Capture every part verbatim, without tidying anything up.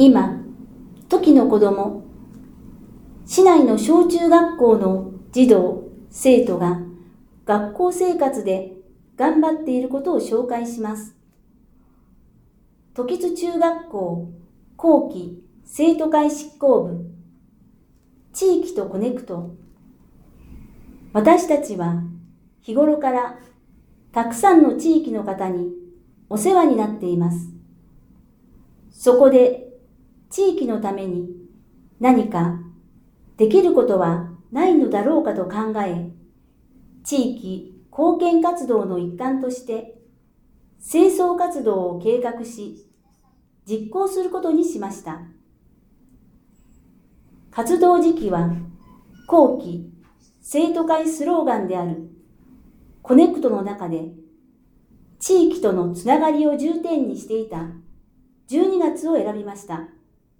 今、時の子ども、市内の小中学校の児童、生徒が学校生活で頑張っていることを紹介します。時津中学校後期生徒会執行部、地域とコネクト。私たちは日頃からたくさんの地域の方にお世話になっています。そこで地域のために何かできることはないのだろうかと考え、地域貢献活動の一環として清掃活動を計画し実行することにしました。活動時期は後期生徒会スローガンであるコネクトの中で地域とのつながりを重点にしていたじゅうにがつを選びました。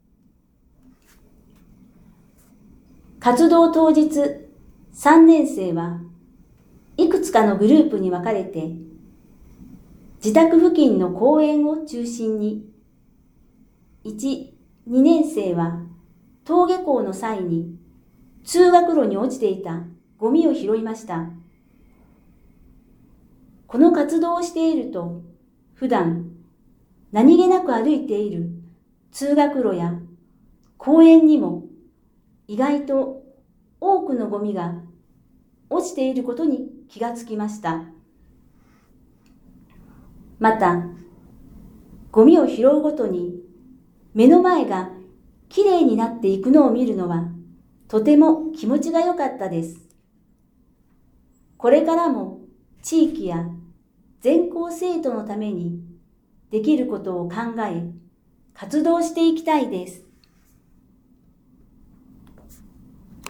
活動当日、さんねん生はいくつかのグループに分かれて自宅付近の公園を中心にいち、にねん生は登下校の際に通学路に落ちていたゴミを拾いました。この活動をしていると普段何気なく歩いている通学路や公園にも意外と多くのゴミが落ちていることに気がつきました。また、ゴミを拾うごとに目の前がきれいになっていくのを見るのはとても気持ちが良かったです。これからも地域や全校生徒のためにできることを考え、活動していきたいです。